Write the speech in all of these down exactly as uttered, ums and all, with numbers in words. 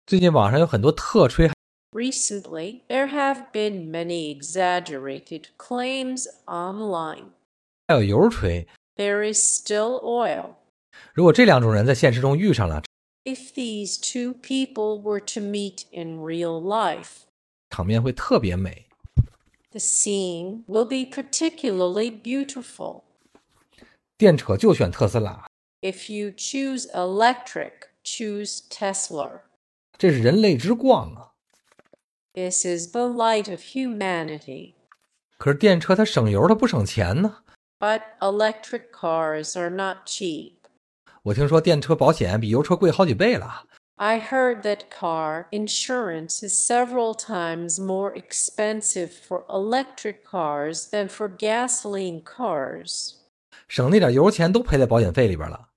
最近网上有很多特吹。 Recently, there have been many exaggerated claims online. 还有油吹。 There is still oil. 如果这两种人在现实中遇上了， If these two people were to meet in real life, 场面会特别美。 the scene will be particularly beautiful. 电车就选特斯拉， If you choose electric, choose Tesla. 这是人类之光啊。 This is the light of humanity. 可是电车它省油，它不省钱呢。 But electric cars are not cheap. 我听说电车保险比油车贵好几倍了。 I heard that car insurance is several times more expensive for electric cars than for gasoline cars. 省那点油钱都赔在保险费里边了。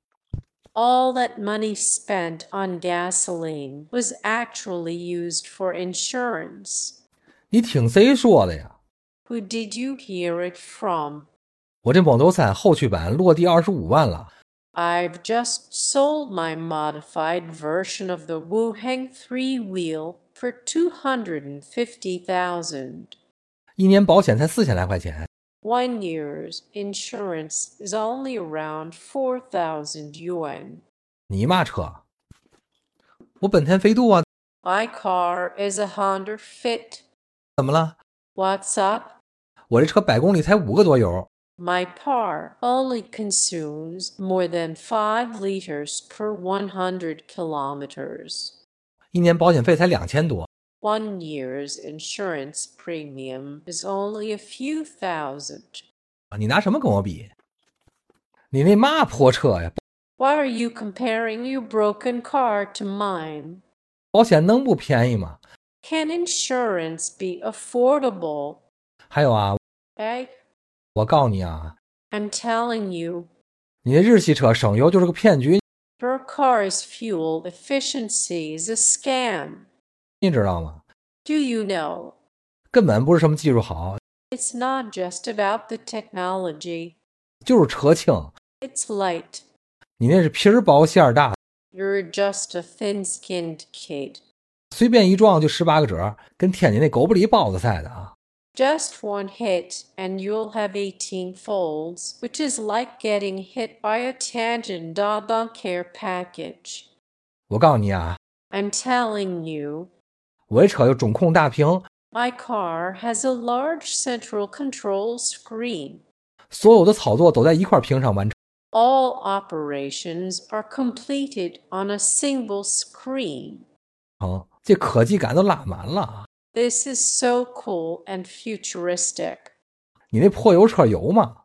All that money spent on gasoline was actually used for insurance. 你听谁说的呀？ Who did you hear it from? 我这 Model 三后驱版落地二十五万了。 I've just sold my modified version of the Wuheng three-wheel for two hundred fifty thousand. 一年保险才四千来块钱。 One year's insurance is only around four thousand yuan. 你嘛车？我本田飞度啊。 My car is a Honda Fit. 怎么了？ What's up? 我这车百公里才五个多油。 My car only consumes more than five liters per one hundred kilometers. 一年保险费才两千多。 One year's insurance premium is only a few thousand. 你拿什么跟我比？你那嘛破车呀？ Why are you comparing your broken car to mine? 保险能不便宜吗？ Can insurance be affordable? 还有啊， Eh? 我告诉你啊， I'm telling you, 你那日系车省油就是个骗局， your car's fuel efficiency is a scam. 你知道吗？ Do you know? 根本不是什么技术好， It's not just about the technology. 就是车轻。 It's light. 你那是皮儿薄馅儿大， You're just a thin-skinned kid. 随便一撞就十八个褶，跟天津那狗不理包子似的啊！ Just one hit and you'll have eighteen folds, which is like getting hit by a Tianjin Dadong care package. 我告诉你啊， I'm telling you, 我这车有中控大屏， my car has a large central control screen. 所有的操作都在一块屏上完成。 All operations are completed on a single screen. 嗯，这科技感都拉满了。 This is so cool and futuristic. 你那破油车有吗？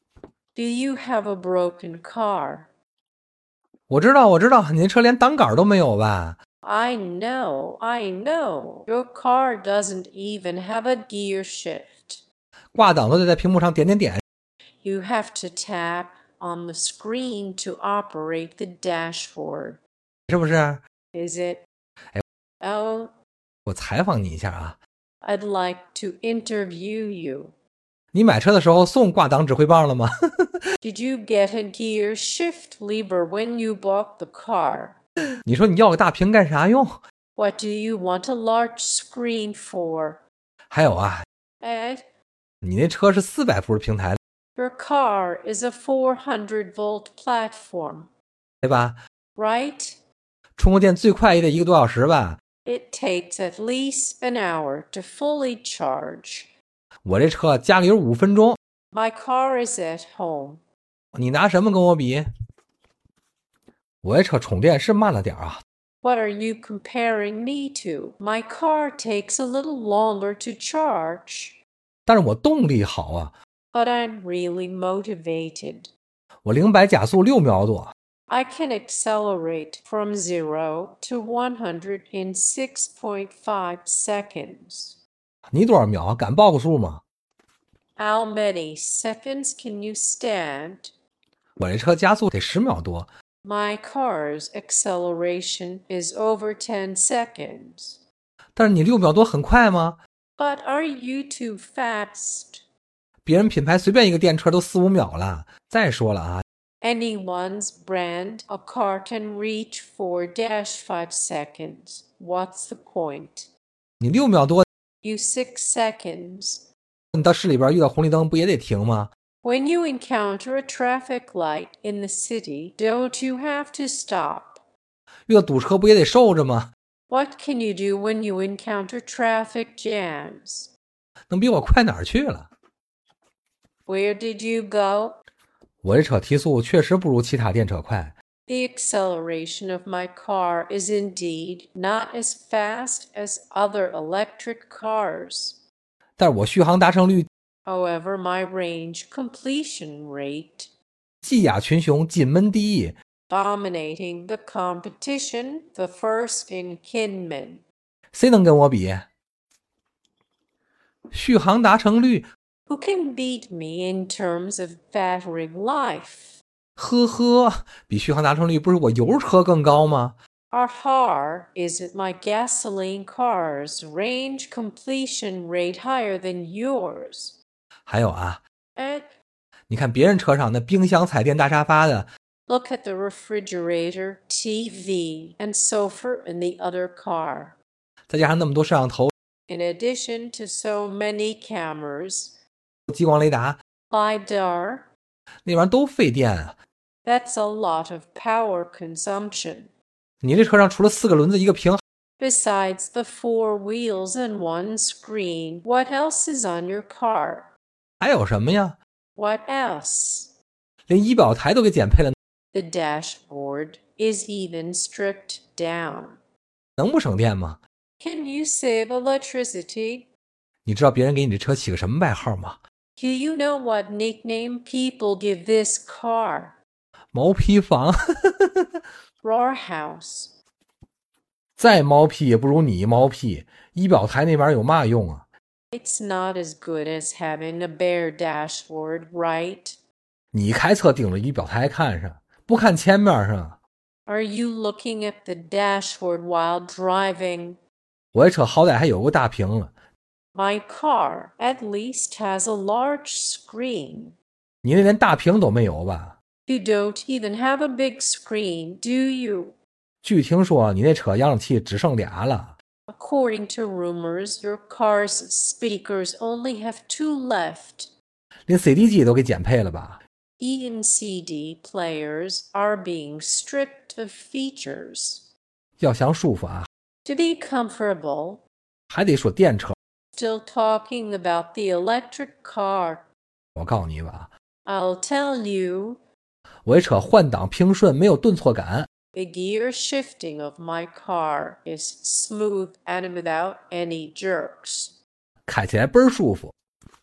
Do you have a broken car? 我知道，我知道，你那车连挡杆都没有吧？ I know, I know. Your car doesn't even have a gear shift. 挂档都得在屏幕上点点点。 You have to tap on the screen to operate the dashboard. 是不是？ Is it? Eh. Oh, 我采访你一下啊， I'd like to interview you. 你买车的时候送挂档指挥棒了吗？ Did you get a gear shift lever when you bought the car? 你说你要个大屏干啥用？ What do you want a large screen for? 还有啊， Eh? 你那车是四百伏的平台， Your car is a four hundred volt platform, 对吧？ right? 充个电最快也得一个多小时吧？ It takes at least an hour to fully charge. 我这车加个油五分钟， My car is at home. 你拿什么跟我比？我这车充电是慢了点啊。 What are you comparing me to? My car takes a little longer to charge. 但是我动力好啊， But I'm really motivated. 我零百加速六秒多。 I can accelerate from zero to one hundred in six point five seconds. 你多少秒？敢报个数吗？ How many seconds can you stand? 我这车加速得十秒多。 My car's acceleration is over ten seconds. 但是你六秒多很快吗？ But are you too fast? 别人品牌随便一个电车都四五秒了。再说了啊， Anyone's brand a car can reach four to five seconds. What's the point? 你六秒多， You six seconds. 你到市里边遇到红绿灯不也得停吗？ When you encounter a traffic light in the city, don't you have to stop? 遇到堵车不也得受着吗？ What can you do when you encounter traffic jams? 能比我快哪儿去了？ Where did you go? 我这车提速确实不如其他电车快。 The acceleration of my car is indeed not as fast as other electric cars. 但是我续航达成率 However, my range completion rate, 技雅群雄，金门第一， dominating the competition, the first in Kinmen. 谁能跟我比？续航达成率， Who can beat me in terms of battery life? 呵呵，比续航达成率不是我油车更高吗？ Aha, isn't my gasoline car's range completion rate higher than yours? 还有啊， And 你看别人车上那冰箱、彩电、大沙发的， look at the refrigerator, T V, and sofa in the other car. 再加上那么多摄像头、 In addition to so many cameras, 激光雷达， LiDAR, 那玩意儿都费电啊。 that's a lot of power consumption. 你这车上除了四个轮子一个屏， Besides the four wheels and one screen, what else is on your car? 还有什么呀？ What else? 连仪表台都给减配了， The dashboard is even stripped down. 能不省电吗？ Can you save electricity? 你知道别人给你这车起个什么外号吗？ Do you know what nickname people give this car? 毛坯房。 Roar House. 再毛坯也不如你毛坯，仪表台那玩意儿有嘛用啊？ It's not as good as having a bare dashboard, right? 你开车盯着仪表台看上，不看前面上。 Are you looking at the dashboard while driving? 我这车好歹还有个大屏了， My car at least has a large screen. 你那连大屏都没有吧？ You don't even have a big screen, do you? 据听说你那车扬声器只剩俩了， According to rumors, your car's speakers only have two left. 连 C D 机都给减配了吧？ Even C D players are being stripped of features. 要想舒服啊， To be comfortable, 还得说电车。 still talking about the electric car. 我告诉你吧， I'll tell you, 我这车换挡平顺，没有顿挫感， the gear shifting of my car is smooth and without any jerks. 开起来倍儿舒服。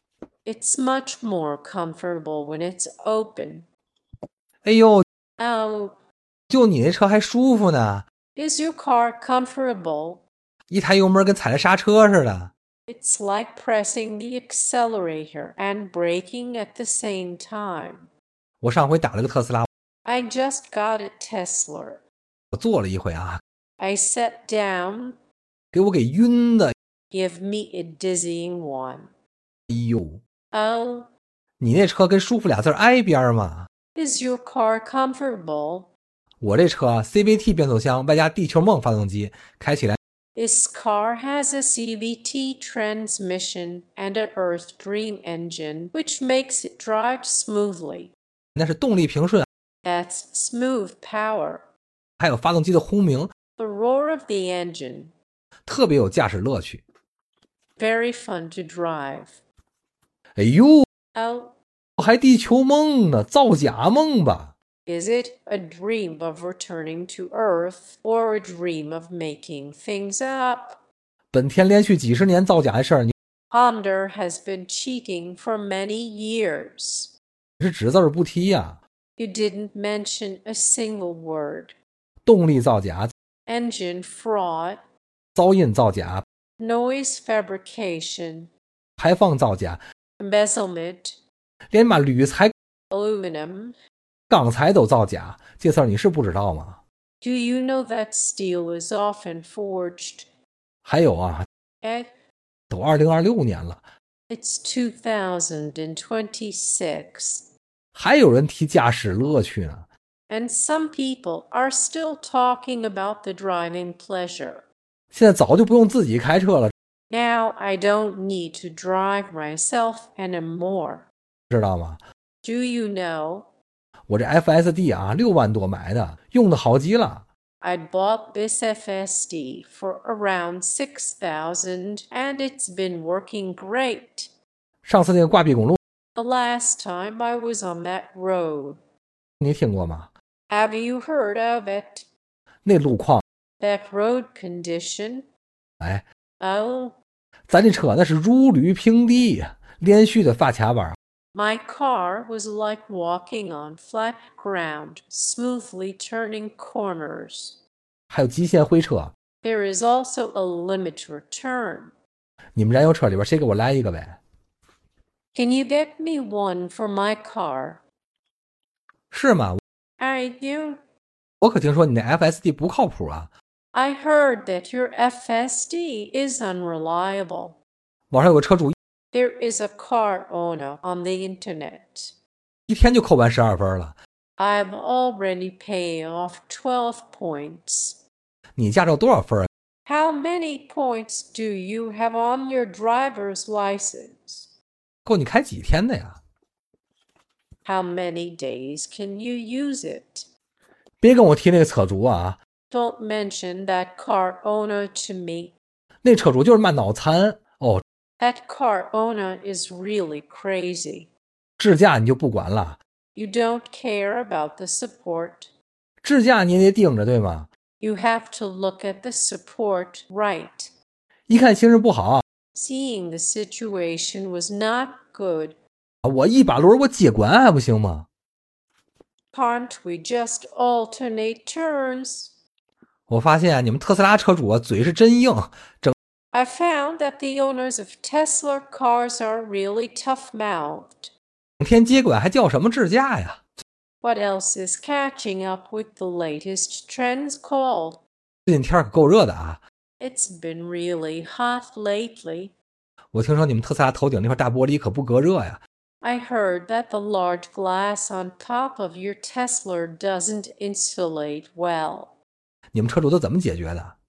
It's much more comfortable when it's open. 哎呦， Oh, 就你那车还舒服呢， is your car comfortable? 一抬油门跟踩了刹车似的。 It's like pressing the accelerator and braking at the same time. 我上回打了个特斯拉， I just got a Tesla. 我坐了一回啊， I sat down, 给我给晕的。 give me a dizzying one. 哎呦， Oh, 你那车跟舒服俩字挨边吗？ is your car comfortable? 我这车 C V T 变速箱外加地球梦发动机，开起来 This car has a C V T transmission and an Earth Dream engine, which makes it drive smoothly. 那是动力平顺， That's smooth power. 还有发动机的轰鸣， The roar of the engine. 特别有驾驶乐趣。 Very fun to drive. 哎呦， Oh, 还地球梦呢，造假梦吧？ is it a dream of returning to Earth or a dream of making things up? 本田连续几十年造假的事儿，你 Honda has been cheating for many years. 是只字儿不提呀、 You didn't mention a single word. 动力造假， Engine fraud, 噪音造假， noise fabrication, 排放造假， embezzlement, 连嘛铝材、 aluminum. 钢材都造假，这事儿你是不知道吗？ Do you know that steel is often forged? 还有啊， Eh, 都二零二六年了， it's two thousand twenty-six. 还有人提驾驶乐趣呢。 And some people are still talking about the driving pleasure. 现在早就不用自己开车了， Now I don't need to drive myself anymore. 知道吗？ Do you know? 我这 F S D 啊，六万多买的，用的好极了。 I bought this F S D for around six thousand and it's been working great. 上次那个挂壁公路， The last time I was on that road. 你听过吗？ Have you heard of it? 那路况， That road condition? 哎， Oh, 咱这车那是如履平地，连续的发卡板。 my car was like walking on flat ground, smoothly turning corners. 还有极限回车， There is also a limit return. 你们燃油车里边谁给我来一个呗？ Can you get me one for my car? 是吗？ I do. 我可听说你那 F S D 不靠谱啊， I heard that your F S D is unreliable. 网上有个车主 There is a car owner on the internet. 一天就扣完十二分了。 I've already paid off twelve points. 你驾照多少分啊？ How many points do you have on your driver's license? 够你开几天的呀？ How many days can you use it? 别跟我提那个车主啊， Don't mention that car owner to me. 那车主就是骂脑残哦。 That car owner is really crazy. 智驾你就不管了， You don't care about the support. 智驾你也得盯着对吗？ You have to look at the support right. 一看形势不好， Seeing the situation was not good. 我一把轮我接管还不行吗？ Can't we just alternate turns? 我发现啊，你们特斯拉车主啊嘴是真硬，整 I found that the owners of Tesla cars are really tough-mouthed. 天接管还叫什么智驾呀？ What else is catching up with the latest trends called? 最近天可够热的啊！ It's been really hot lately. 我听说你们特斯拉头顶那块大玻璃可不隔热呀？ I heard that the large glass on top of your Tesla doesn't insulate well. 你们车主都怎么解决的？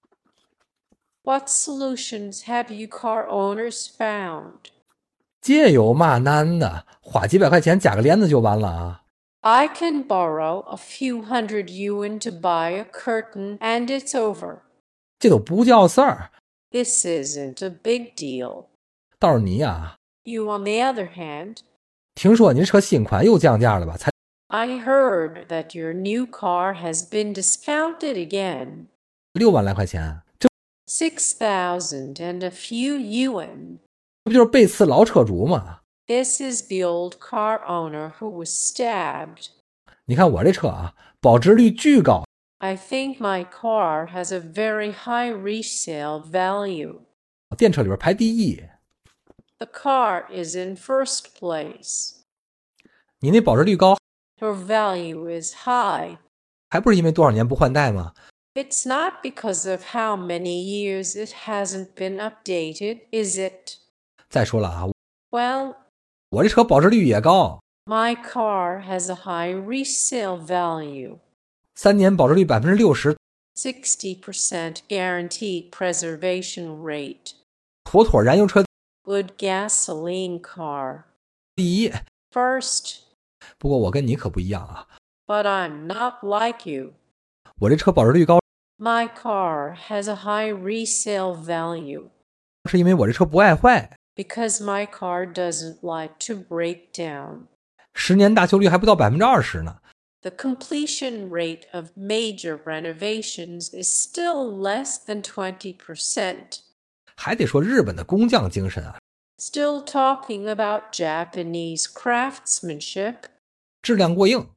What solutions have you car owners found? 这有嘛难的？花几百块钱加个帘子就完了啊！ I can borrow a few hundred yuan to buy a curtain and it's over. 这都不叫事儿。 This isn't a big deal. 倒是你呀、 You, on the other hand, 听说你这车新款又降价了吧？才 I heard that your new car has been discounted again. 六万来块钱，这 Six thousand and a few yuan. 不就是背刺老车主吗？ This is the old car owner who was stabbed. 你看我这车啊，保值率巨高， I think my car has a very high resale value. 电车里边排第一。 The car is in first place. 你那保值率高， Your value is high. 还不是因为多少年不换代吗？ It's not because of how many years it hasn't been updated, is it? 再说了啊， Well, 我这车保值率也高， my car has a high resale value. 三年保值率百分之六十， sixty percent guaranteed preservation rate. 妥妥燃油车 Good gasoline car. 第一。 First, 不过我跟你可不一样啊， but I'm not like you. 我这车保值率高， My car has a high resale value 是因为我这车不爱坏， because my car doesn't like to break down. 十年大修率还不到百分之二十呢。 The completion rate of major renovations is still less than twenty percent. 还得说日本的工匠精神啊， Still talking about Japanese craftsmanship, 质量过硬。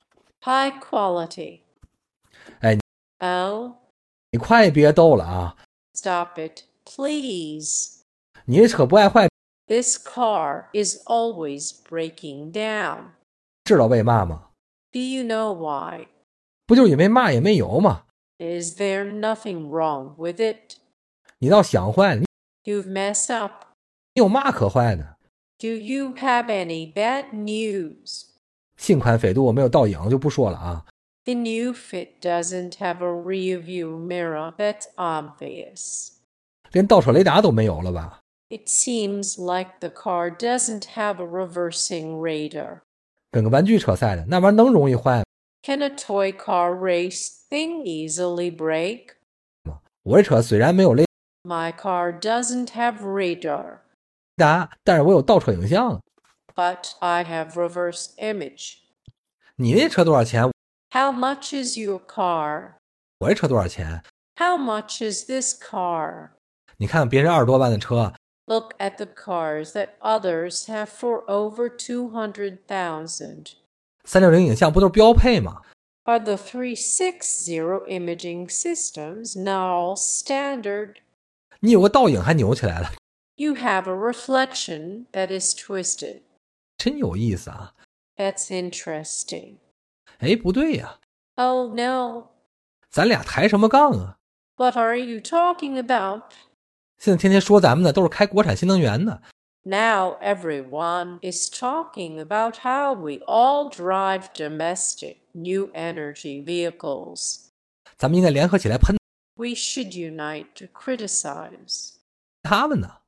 high quality. 哎， Oh, 你快别逗了啊！ stop it, please. 你这车不爱坏， This car is always breaking down. 知道为嘛吗？ Do you know why? 不就是因为嘛也没有吗？ Is there nothing wrong with it? 你倒想坏，你 You've messed up. 有嘛可坏的？ Do you have any bad news? 新款飞度没有倒影就不说了啊。 The new Fit doesn't have a rear view mirror that's obvious. 连倒车雷达都没有了吧？ It seems like the car doesn't have a reversing radar. 跟个玩具车赛的，那玩意儿能容易坏吗？ Can a toy car race thing easily break? 我这车虽然没有雷 My car doesn't have radar, 达，但是我有倒车影像。 but I have reverse image. 你那车多少钱？ How much is your car? 我这车多少钱？ How much is this car? 你看看别人二十多万的车， Look at the cars that others have for over two hundred thousand. 三六零影像不都是标配吗？ Are the three sixty imaging systems now standard? 你有个倒影还扭起来了， You have a reflection that is twisted. 真有意思啊！ That's interesting. 哎，不对呀， Oh no. 咱俩抬什么杠啊？ What are you talking about? 现在天天说咱们的都是开国产新能源的， Now everyone is talking about how we all drive domestic new energy vehicles. 咱们应该联合起来喷 We should unite to criticize. 他们呢。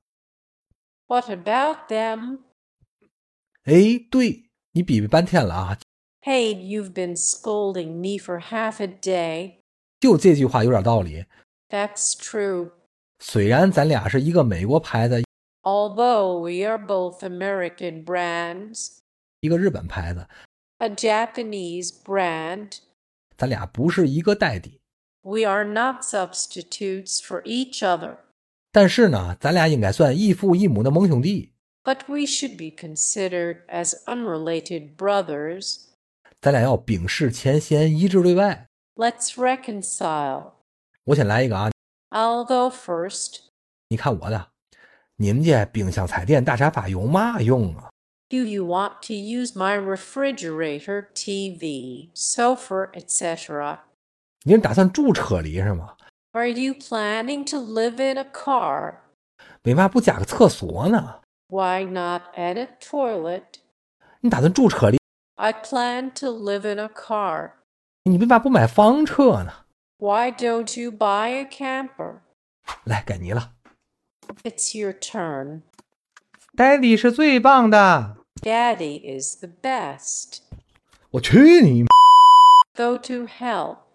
What about them? 哎，对，你比比半天了啊， Hey, you've been scolding me for half a day. 就这句话有点道理。 That's true. 虽然咱俩是一个美国牌子， Although we are both American brands, 一个日本牌子， a Japanese brand, 咱俩不是一个代理， we are not substitutes for each other. 但是呢，咱俩应该算异父异母的盟兄弟。 But we should be considered as unrelated brothers. 咱俩要秉释前嫌，一致对外。 Let's reconcile. 我先来一个啊， I'll go first. 你看我的，你们这冰箱、彩电、大沙发有嘛用啊？ Do you want to use my refrigerator, T V, sofa, et cetera? 你是打算住车里是吗？ Are you planning to live in a car? 为嘛不加个厕所呢？ Why not add a toilet? 你打算住车里， I plan to live in a car. 你为嘛不买房车呢？ Why don't you buy a camper? 来，该你了。 It's your turn. Daddy 是最棒的。 Daddy is the best. 我去你！ Go to hell.